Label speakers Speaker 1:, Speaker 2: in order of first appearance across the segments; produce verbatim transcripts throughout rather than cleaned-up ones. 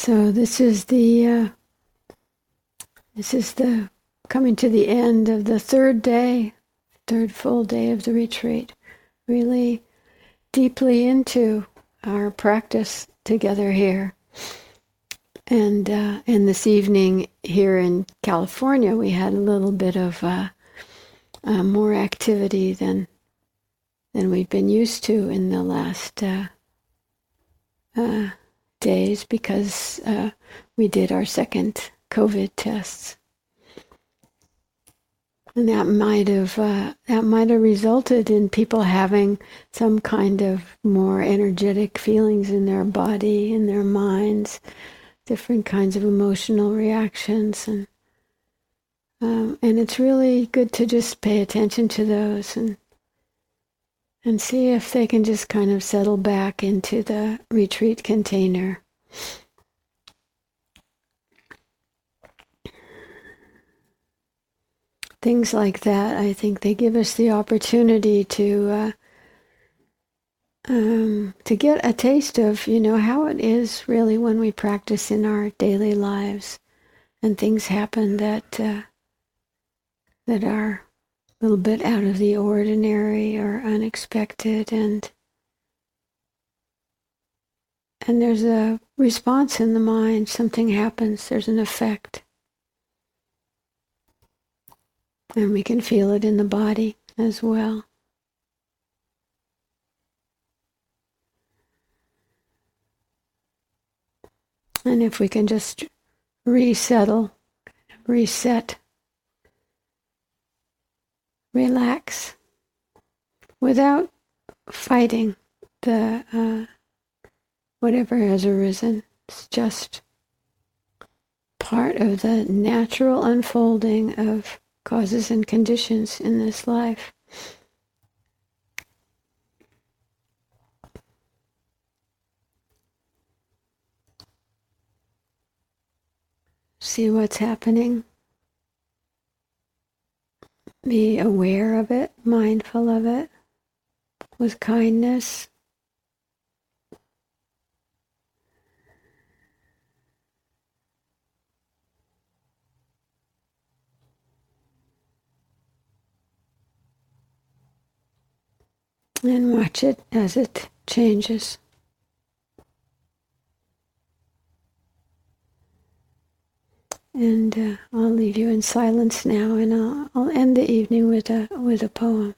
Speaker 1: So this is the uh, this is the coming to the end of the third day, third full day of the retreat. Really deeply into our practice together here. And uh, and this evening here in California, we had a little bit of uh, uh, more activity than than we've been used to in the last uh, uh, days because uh, we did our second COVID tests, and that might have uh, that might have resulted in people having some kind of more energetic feelings in their body, in their minds, different kinds of emotional reactions, and um, and it's really good to just pay attention to those and and see if they can just kind of settle back into the retreat container. Things like that, I think they give us the opportunity to uh, um, to get a taste of, you know, how it is really when we practice in our daily lives, and things happen that uh, that are a little bit out of the ordinary or unexpected, and and there's a response in the mind. Something happens. There's an effect, and we can feel it in the body as well. And if we can just resettle, reset, relax, without fighting the uh, whatever has arisen. It's just part of the natural unfolding of causes and conditions in this life. See what's happening. Be aware of it, mindful of it, with kindness. And watch it as it changes. And uh, I'll leave you in silence now, and I'll, I'll end the evening with a with a poem.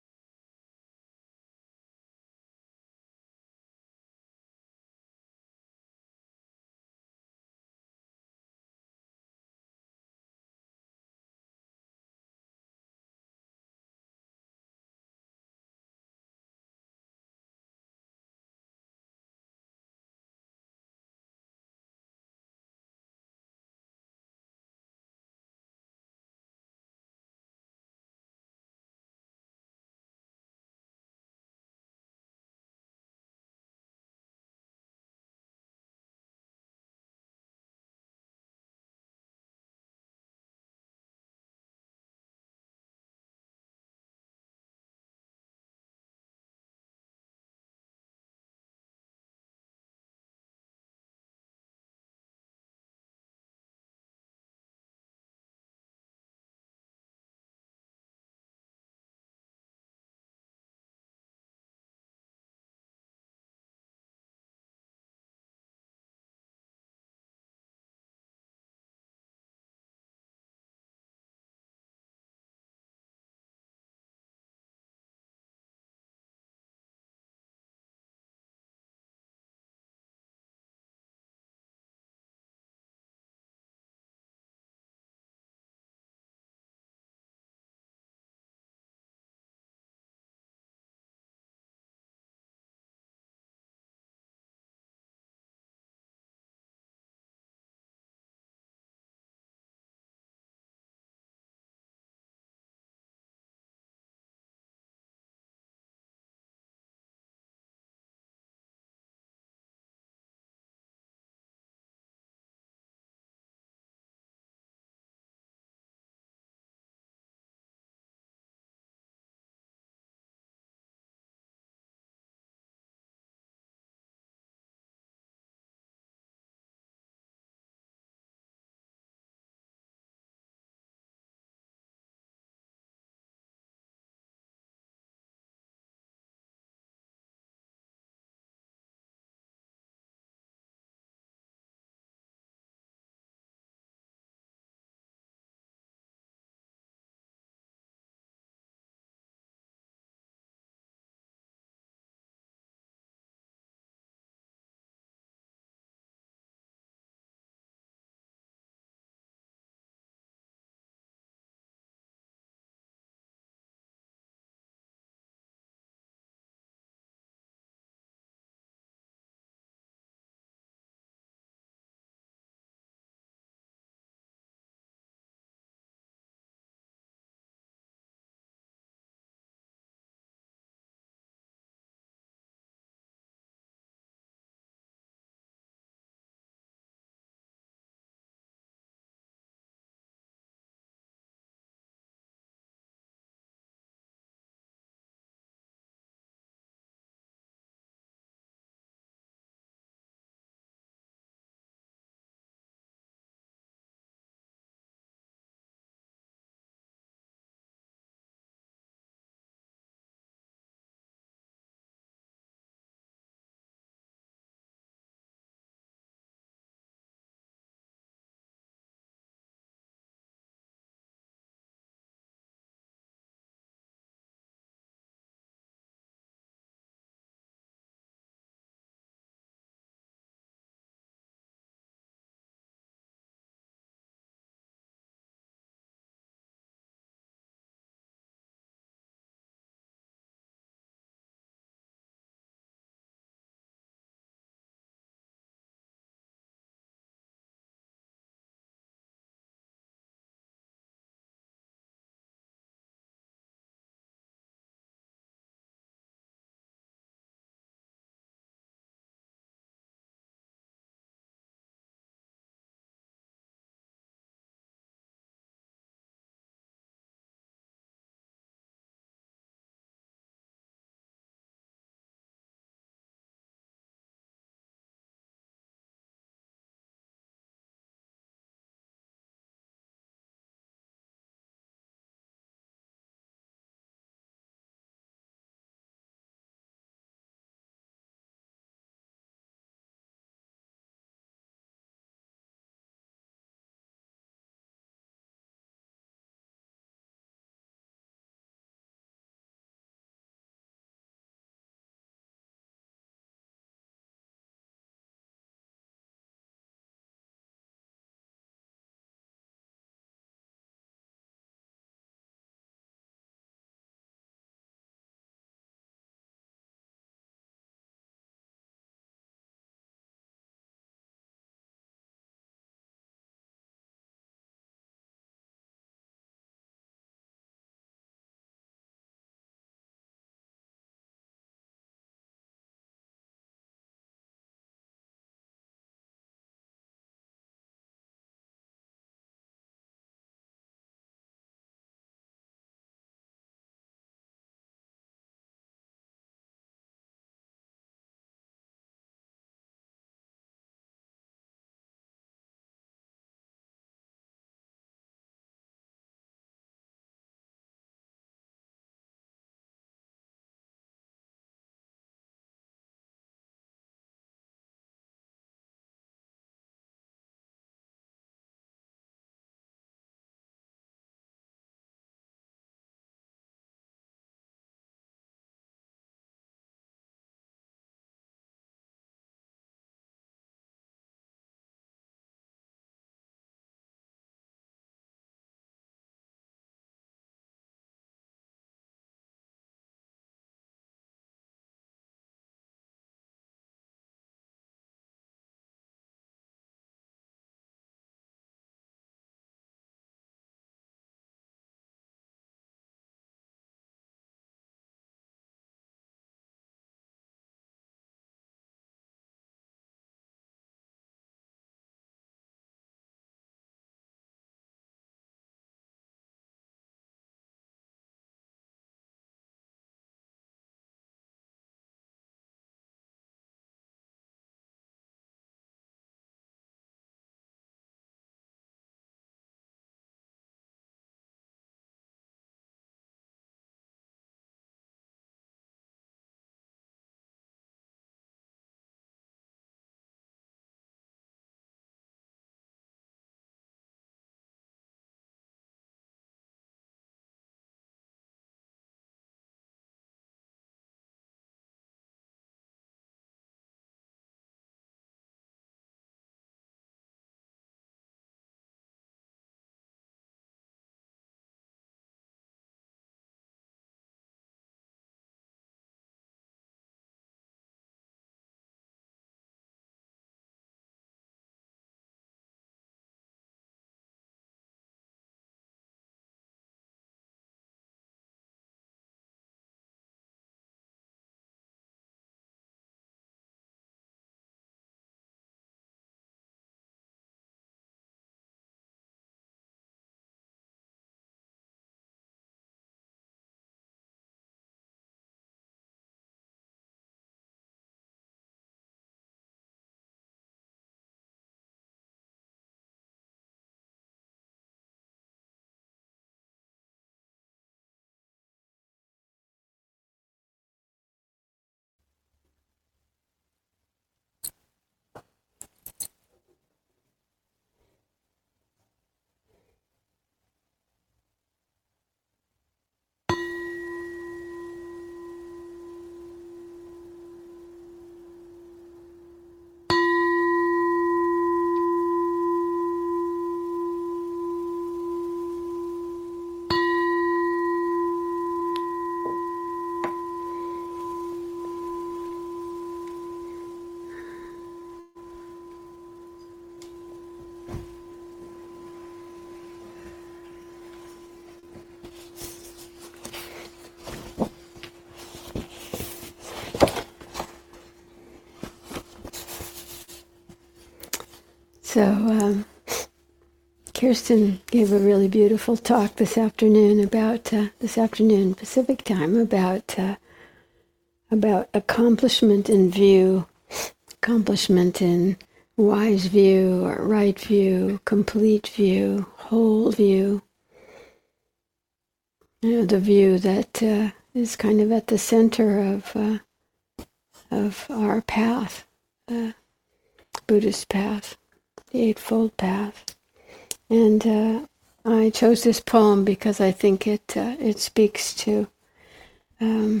Speaker 1: So um, Kirsten gave a really beautiful talk this afternoon about uh, this afternoon Pacific time about uh, about accomplishment in view, accomplishment in wise view or right view, complete view, whole view. You know, the view that uh, is kind of at the center of uh, of our path, the Buddhist path, the Eightfold Path. And uh, I chose this poem because I think it uh, it speaks to um,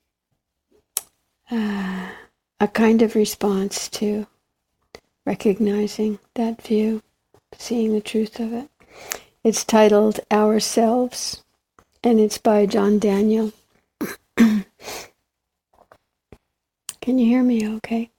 Speaker 1: uh, a kind of response to recognizing that view, seeing the truth of it. It's titled Ourselves, and it's by John Daniel. Can you hear me okay?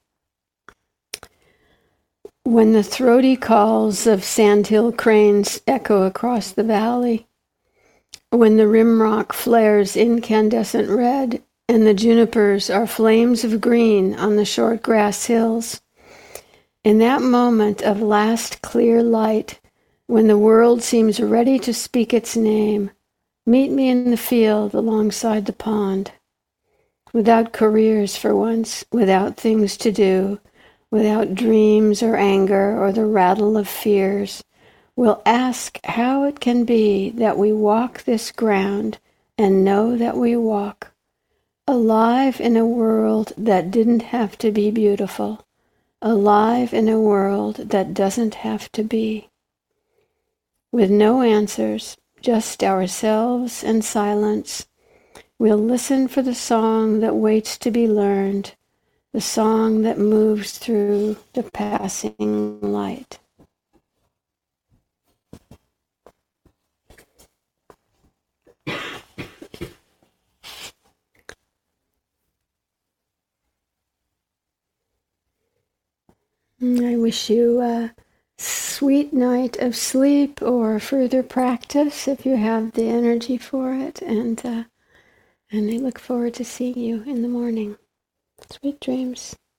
Speaker 1: When the throaty calls of sandhill cranes echo across the valley, when the rimrock flares incandescent red and the junipers are flames of green on the short grass hills, in that moment of last clear light, when the world seems ready to speak its name, meet me in the field alongside the pond, without careers for once, without things to do, without dreams or anger or the rattle of fears. We'll ask how it can be that we walk this ground and know that we walk, alive in a world that didn't have to be beautiful, alive in a world that doesn't have to be. With no answers, just ourselves and silence, we'll listen for the song that waits to be learned, the song that moves through the passing light. I wish you a sweet night of sleep or further practice if you have the energy for it, and uh, and I look forward to seeing you in the morning. Sweet dreams.